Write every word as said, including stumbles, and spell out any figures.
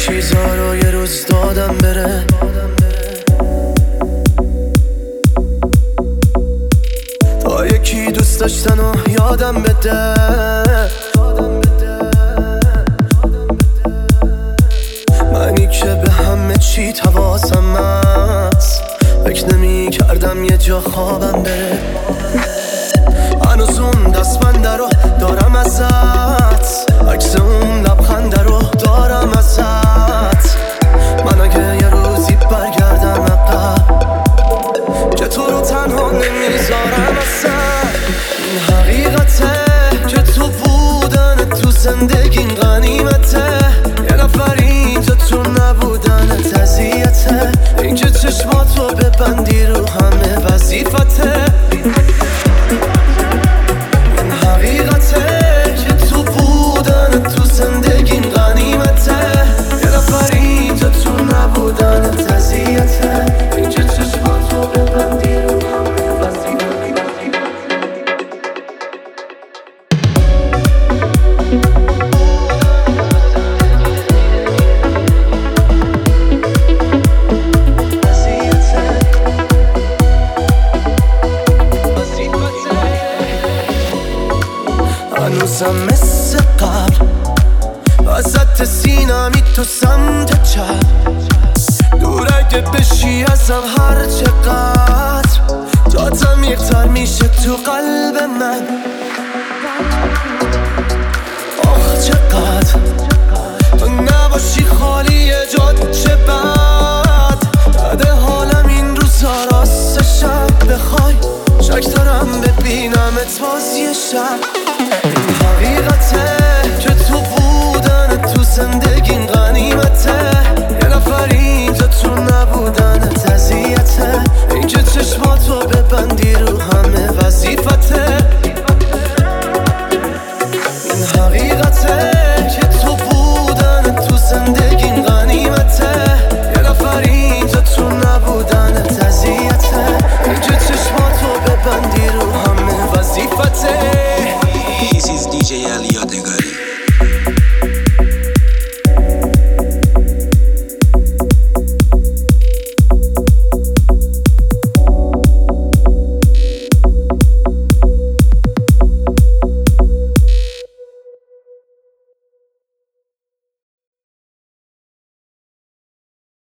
چیزا رو یه روز دادم بره. تا یکی دوست داشتن و یادم بده. منی که به همه چی حواسم هست، فکر نمی کردم یه جا خوابم بره. هنوز اون دستبنده رو دارم ازت، عکس اون لبخنده رو دارم ازت. من اگه یه روزی برگردم عقب، که تو رو تنها نمیذارم اصلا. این حقیقته که تو بودن تو زندگی غنیمته. یه نفر اینجا تو نبودنت اذیته. این که چشماتو ببندی رو همه وظیفته. این حقیقته که تو بودن تو زندگی غنیمته. یه نفر اینجا تو نبودنت اذیته. این که چشماتو ببندی رو همه وظیفته. هنوزم مثل قبل وسط سینمی تو سمت چپ. دور اگه بشی ازم هر چقدر، جاتم یکتر میشه تو قلب من. آخ چقدر تو نباشی خالی جاد چه بد. بده حالم این روزا راست شب بخوای. شک دارم ببینم ات بازی شب. این حقیقته